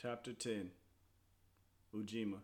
Chapter 10. Ujima.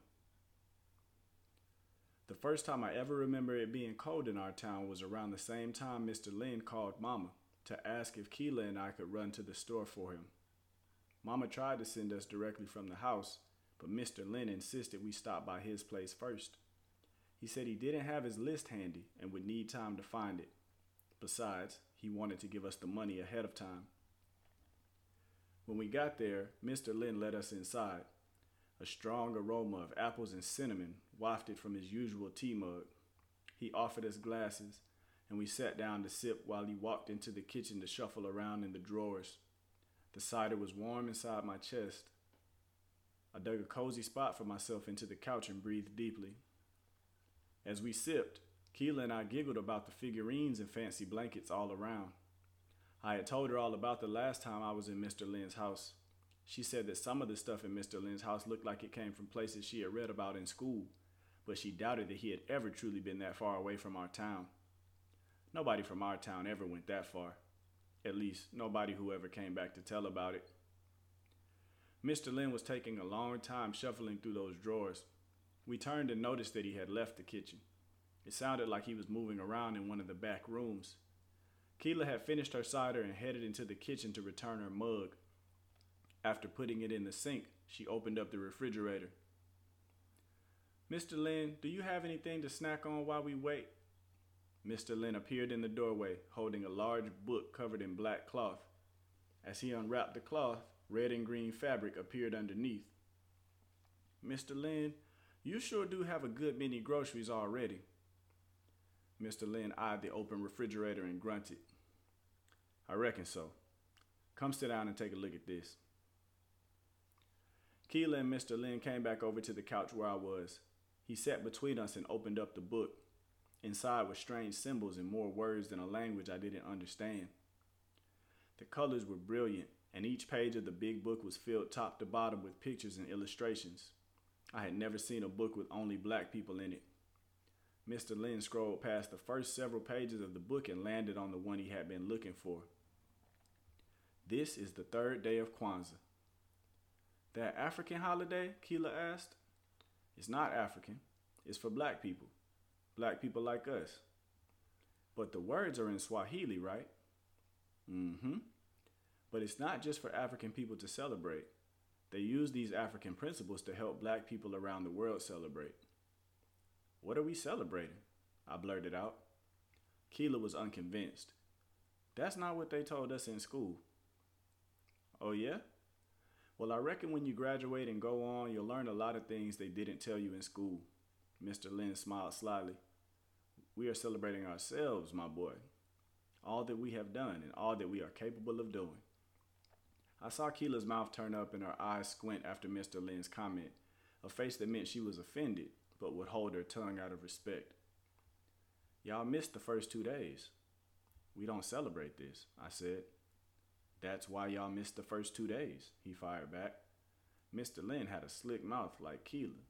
The first time I ever remember it being cold in our town was around the same time Mr. Lin called Mama to ask if Keela and I could run to the store for him. Mama tried to send us directly from the house, but Mr. Lin insisted we stop by his place first. He said he didn't have his list handy and would need time to find it. Besides, he wanted to give us the money ahead of time. When we got there, Mr. Lin led us inside. A strong aroma of apples and cinnamon wafted from his usual tea mug. He offered us glasses, and we sat down to sip while he walked into the kitchen to shuffle around in the drawers. The cider was warm inside my chest. I dug a cozy spot for myself into the couch and breathed deeply. As we sipped, Keela and I giggled about the figurines and fancy blankets all around. I had told her all about the last time I was in Mr. Lin's house. She said that some of the stuff in Mr. Lin's house looked like it came from places she had read about in school, but she doubted that he had ever truly been that far away from our town. Nobody from our town ever went that far. At least, nobody who ever came back to tell about it. Mr. Lin was taking a long time shuffling through those drawers. We turned and noticed that he had left the kitchen. It sounded like he was moving around in one of the back rooms. Keela had finished her cider and headed into the kitchen to return her mug. After putting it in the sink, she opened up the refrigerator. "Mr. Lin, do you have anything to snack on while we wait?" Mr. Lin appeared in the doorway, holding a large book covered in black cloth. As he unwrapped the cloth, red and green fabric appeared underneath. "Mr. Lin, you sure do have a good many groceries already." Mr. Lin eyed the open refrigerator and grunted. "I reckon so. Come sit down and take a look at this." Keela and Mr. Lin came back over to the couch where I was. He sat between us and opened up the book. Inside were strange symbols and more words in a language I didn't understand. The colors were brilliant, and each page of the big book was filled top to bottom with pictures and illustrations. I had never seen a book with only black people in it. Mr. Lin scrolled past the first several pages of the book and landed on the one he had been looking for. "This is the third day of Kwanzaa." "That African holiday?" Keela asked. "It's not African. It's for black people. Black people like us." "But the words are in Swahili, right?" "Mm-hmm. But it's not just for African people to celebrate. They use these African principles to help black people around the world celebrate." "What are we celebrating?" I blurted out. Keela was unconvinced. "That's not what they told us in school." "Oh yeah? Well, I reckon when you graduate and go on, you'll learn a lot of things they didn't tell you in school." Mr. Lin smiled slyly. "We are celebrating ourselves, my boy. All that we have done and all that we are capable of doing." I saw Keela's mouth turn up and her eyes squint after Mr. Lin's comment, a face that meant she was offended, but would hold her tongue out of respect. "Y'all missed the first 2 days." "We don't celebrate this," I said. "That's why y'all missed the first 2 days," he fired back. Mr. Lin had a slick mouth like Keela.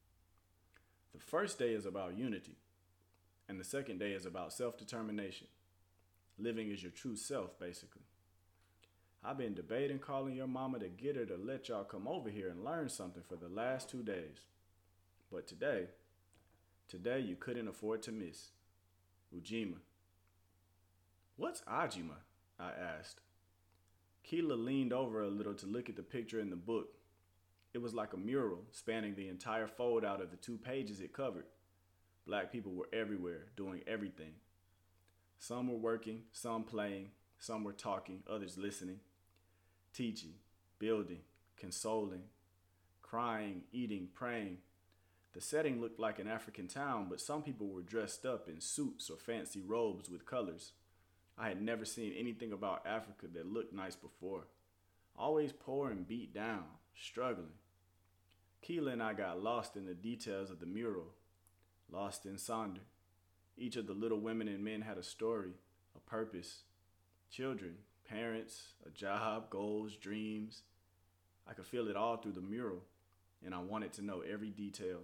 "The first day is about unity, and the second day is about self-determination. Living as your true self, basically. I've been debating calling your mama to get her to let y'all come over here and learn something for the last 2 days. But today you couldn't afford to miss. Ujima." "What's Ajima?" I asked. Keela leaned over a little to look at the picture in the book. It was like a mural spanning the entire fold out of the 2 pages it covered. Black people were everywhere, doing everything. Some were working, some playing, some were talking, others listening. Teaching, building, consoling, crying, eating, praying. The setting looked like an African town, but some people were dressed up in suits or fancy robes with colors. I had never seen anything about Africa that looked nice before. Always poor and beat down, struggling. Keela and I got lost in the details of the mural, lost in Sonder. Each of the little women and men had a story, a purpose. Children, parents, a job, goals, dreams. I could feel it all through the mural, and I wanted to know every detail.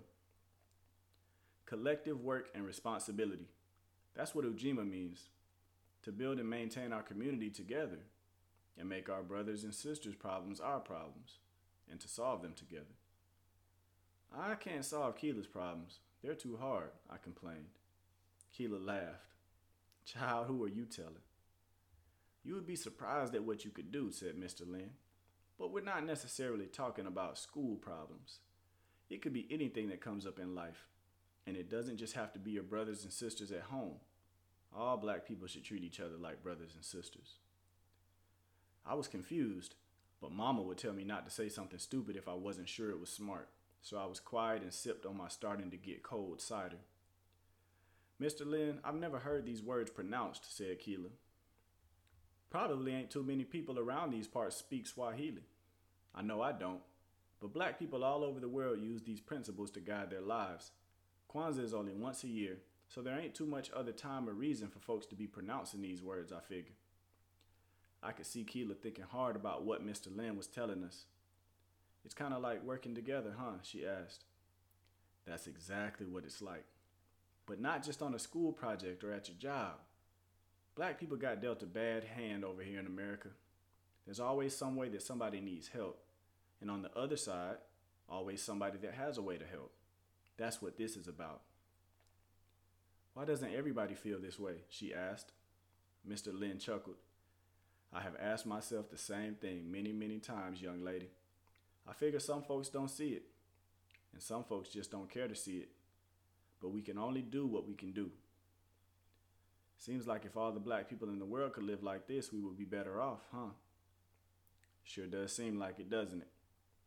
Collective work and responsibility. That's what Ujima means. To build and maintain our community together and make our brothers and sisters' problems our problems. and to solve them together. I can't solve Keela's problems. They're too hard, I complained. Keela laughed. Child, who are you telling? You would be surprised at what you could do, said Mr. Lin. But we're not necessarily talking about school problems. It could be anything that comes up in life. And it doesn't just have to be your brothers and sisters at home. All black people should treat each other like brothers and sisters. I was confused, but Mama would tell me not to say something stupid if I wasn't sure it was smart. So I was quiet and sipped on my starting to get cold cider. Mr. Lin, I've never heard these words pronounced, said Keela. Probably ain't too many people around these parts speak Swahili. I know I don't, but black people all over the world use these principles to guide their lives. Kwanzaa is only once a year, so there ain't too much other time or reason for folks to be pronouncing these words, I figure. I could see Keela thinking hard about what Mr. Lin was telling us. It's kind of like working together, huh? She asked. That's exactly what it's like. But not just on a school project or at your job. Black people got dealt a bad hand over here in America. There's always some way that somebody needs help. And on the other side, always somebody that has a way to help. That's what this is about. Why doesn't everybody feel this way? She asked. Mr. Lin chuckled. I have asked myself the same thing many, many times, young lady. I figure some folks don't see it, and some folks just don't care to see it. But we can only do what we can do. Seems like if all the black people in the world could live like this, we would be better off, huh? Sure does seem like it, doesn't it?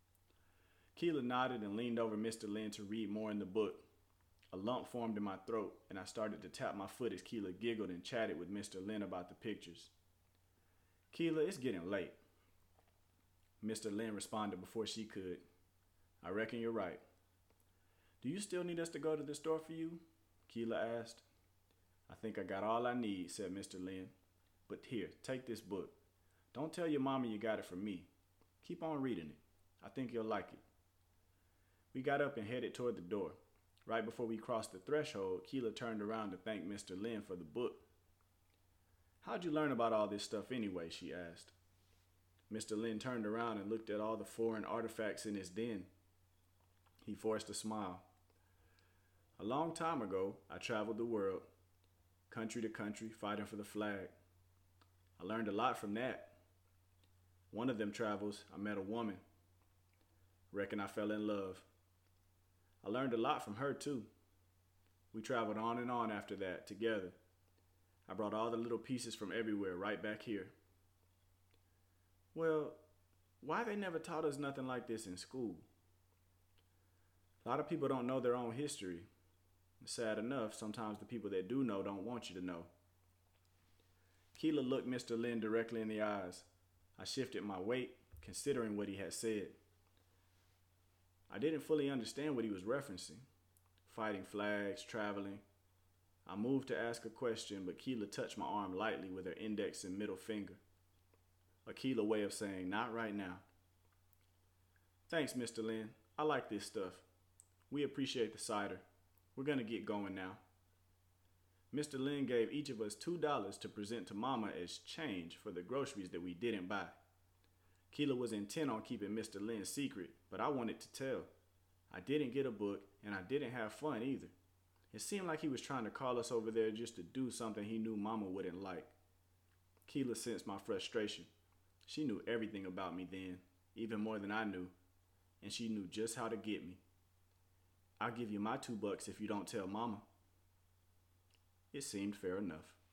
Keela nodded and leaned over Mr. Lin to read more in the book. A lump formed in my throat, and I started to tap my foot as Keela giggled and chatted with Mr. Lin about the pictures. Keela, it's getting late. Mr. Lin responded before she could. I reckon you're right. Do you still need us to go to the store for you? Keela asked. I think I got all I need, said Mr. Lin. But here, take this book. Don't tell your mama you got it from me. Keep on reading it. I think you'll like it. We got up and headed toward the door. Right before we crossed the threshold, Keela turned around to thank Mr. Lin for the book. How'd you learn about all this stuff anyway? She asked. Mr. Lin turned around and looked at all the foreign artifacts in his den. He forced a smile. A long time ago, I traveled the world, country to country, fighting for the flag. I learned a lot from that. One of them travels, I met a woman. Reckon I fell in love. I learned a lot from her, too. We traveled on and on after that, together. I brought all the little pieces from everywhere right back here. Well, why they never taught us nothing like this in school? A lot of people don't know their own history. Sad enough, sometimes the people that do know don't want you to know. Keela looked Mr. Lin directly in the eyes. I shifted my weight, considering what he had said. I didn't fully understand what he was referencing. Fighting flags, traveling. I moved to ask a question, but Keela touched my arm lightly with her index and middle finger. A Keela way of saying, not right now. Thanks, Mr. Lin. I like this stuff. We appreciate the cider. We're going to get going now. Mr. Lin gave each of us $2 to present to Mama as change for the groceries that we didn't buy. Keela was intent on keeping Mr. Lin's secret, but I wanted to tell. I didn't get a book, and I didn't have fun either. It seemed like he was trying to call us over there just to do something he knew Mama wouldn't like. Keela sensed my frustration. She knew everything about me then, even more than I knew, and she knew just how to get me. I'll give you my $2 if you don't tell Mama. It seemed fair enough.